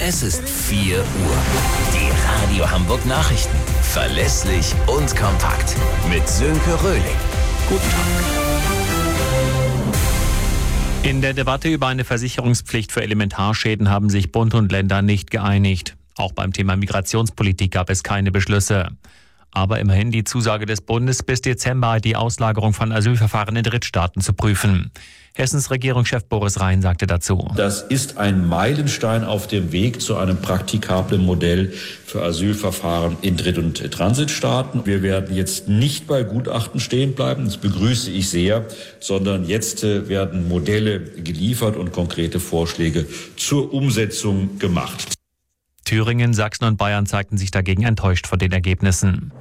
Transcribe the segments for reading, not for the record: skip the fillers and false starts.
Es ist 4 Uhr. Die Radio Hamburg Nachrichten. Verlässlich und kompakt. Mit Sönke Röhling. Guten Tag. In der Debatte über eine Versicherungspflicht für Elementarschäden haben sich Bund und Länder nicht geeinigt. Auch beim Thema Migrationspolitik gab es keine Beschlüsse. Aber immerhin die Zusage des Bundes, bis Dezember die Auslagerung von Asylverfahren in Drittstaaten zu prüfen. Hessens Regierungschef Boris Rhein sagte dazu: Das ist ein Meilenstein auf dem Weg zu einem praktikablen Modell für Asylverfahren in Dritt- und Transitstaaten. Wir werden jetzt nicht bei Gutachten stehen bleiben, das begrüße ich sehr, sondern jetzt werden Modelle geliefert und konkrete Vorschläge zur Umsetzung gemacht. Thüringen, Sachsen und Bayern zeigten sich dagegen enttäuscht von den Ergebnissen.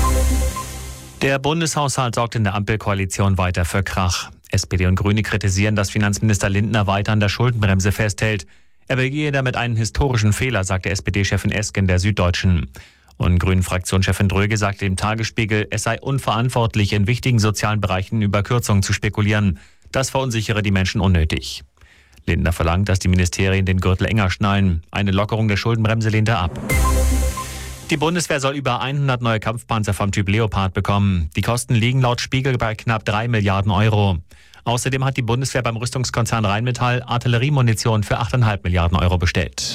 Der Bundeshaushalt sorgt in der Ampelkoalition weiter für Krach. SPD und Grüne kritisieren, dass Finanzminister Lindner weiter an der Schuldenbremse festhält. Er begehe damit einen historischen Fehler, sagte SPD-Chefin Esken der Süddeutschen. Und Grünen-Fraktionschefin Dröge sagte im Tagesspiegel, es sei unverantwortlich, in wichtigen sozialen Bereichen über Kürzungen zu spekulieren. Das verunsichere die Menschen unnötig. Lindner verlangt, dass die Ministerien den Gürtel enger schnallen. Eine Lockerung der Schuldenbremse lehnt er ab. Die Bundeswehr soll über 100 neue Kampfpanzer vom Typ Leopard bekommen. Die Kosten liegen laut Spiegel bei knapp 3 Milliarden Euro. Außerdem hat die Bundeswehr beim Rüstungskonzern Rheinmetall Artilleriemunition für 8,5 Milliarden Euro bestellt.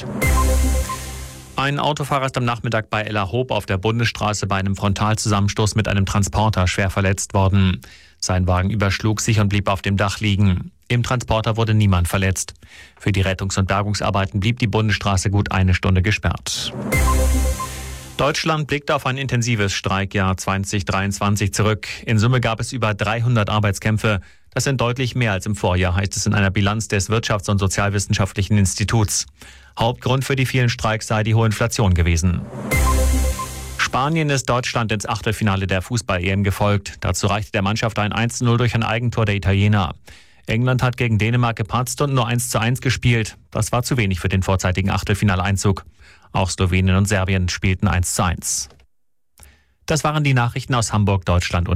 Ein Autofahrer ist am Nachmittag bei Ellerhoop auf der Bundesstraße bei einem Frontalzusammenstoß mit einem Transporter schwer verletzt worden. Sein Wagen überschlug sich und blieb auf dem Dach liegen. Im Transporter wurde niemand verletzt. Für die Rettungs- und Bergungsarbeiten blieb die Bundesstraße gut 1 Stunde gesperrt. Deutschland blickt auf ein intensives Streikjahr 2023 zurück. In Summe gab es über 300 Arbeitskämpfe. Das sind deutlich mehr als im Vorjahr, heißt es in einer Bilanz des Wirtschafts- und Sozialwissenschaftlichen Instituts. Hauptgrund für die vielen Streiks sei die hohe Inflation gewesen. Spanien ist Deutschland ins Achtelfinale der Fußball-EM gefolgt. Dazu reichte der Mannschaft ein 1:0 durch ein Eigentor der Italiener. England hat gegen Dänemark gepatzt und nur 1:1 gespielt. Das war zu wenig für den vorzeitigen Achtelfinaleinzug. Auch Slowenien und Serbien spielten 1:1. Das waren die Nachrichten aus Hamburg, Deutschland und